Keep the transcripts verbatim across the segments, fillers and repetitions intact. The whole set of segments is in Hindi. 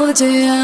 जिया।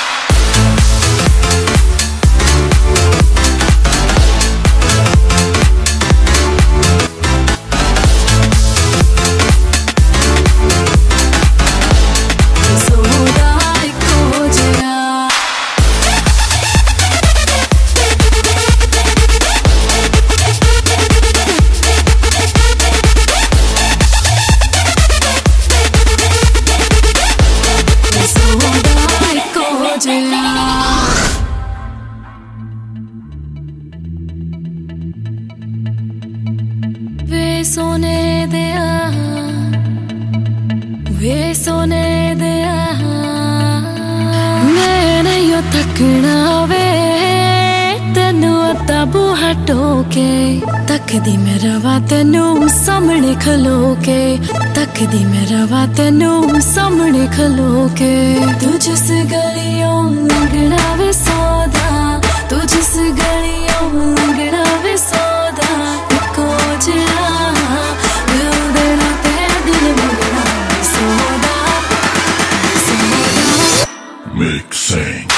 वे सोने दिया वे सोने दिया मैं नहीं थकना वे तेनू अद्धा बूहा टोके तकदी मैं रवा तेनू सामने खलो के तकदी मैं रवा तेनू सामने खलो के। तू जिस गलियों लंघना वे सौदा तू जिस गलियों लंघना वे सौदा इको जिया दिल देना ते दिल मंगना सौदा सौदा। Mixing